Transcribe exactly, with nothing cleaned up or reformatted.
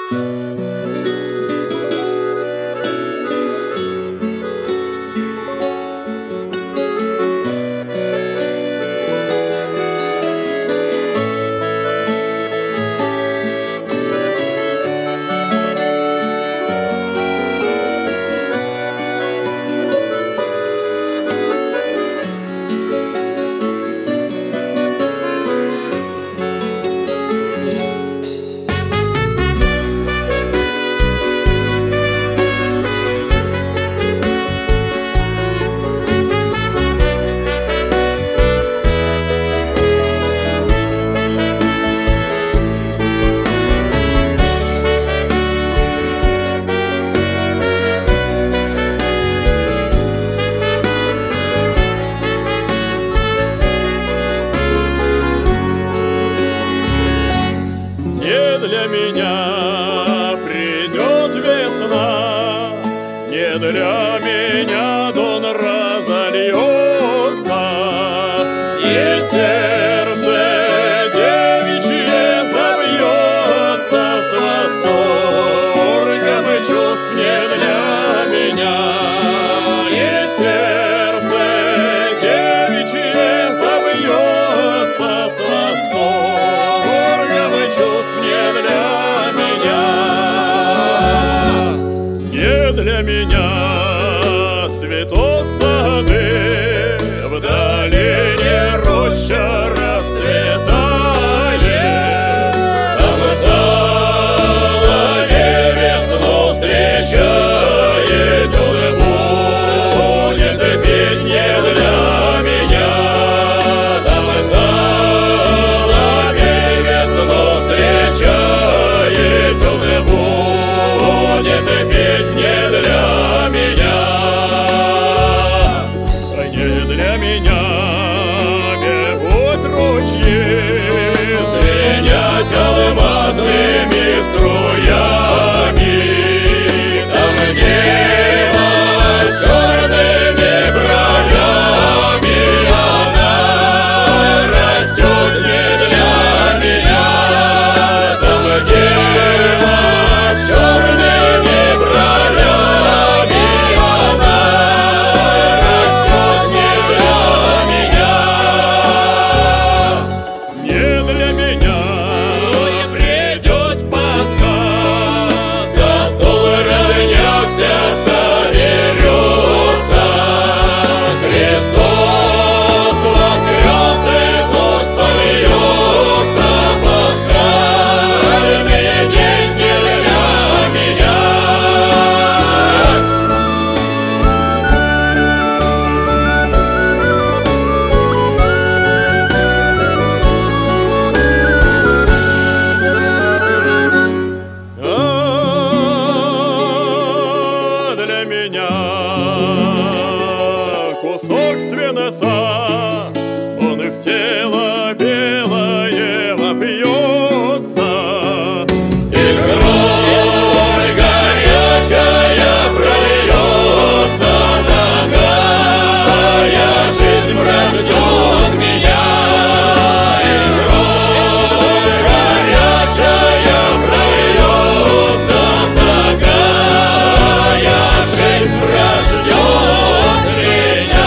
Для меня придет весна, не для меня дон разольется, и сердце девичье забьется с восторгом чувств не для меня, и сердце девичье забьется с восторгом чувств не для меня, не для меня цветут сады, в долине роща расцветает, там соловей весну встречает, он будет петь не для меня, там соловей весну встречает, он будет петь не для меня, не для меня бегут ручьи, звенят алмазными струями, там дева с черными бровями, она растет не для меня, там дева с черными бровями, она растет не для меня, не для меня. И придет Пасха, за стол ранявся соберется, Христос воскрес, Иисус польется, пасхальный день не для меня. А для меня кусок свинца, он в тело белое вопьется, и кровь горячая прольется, такая жизнь рождет меня, и кровь горячая прольется, такая жизнь рождет меня.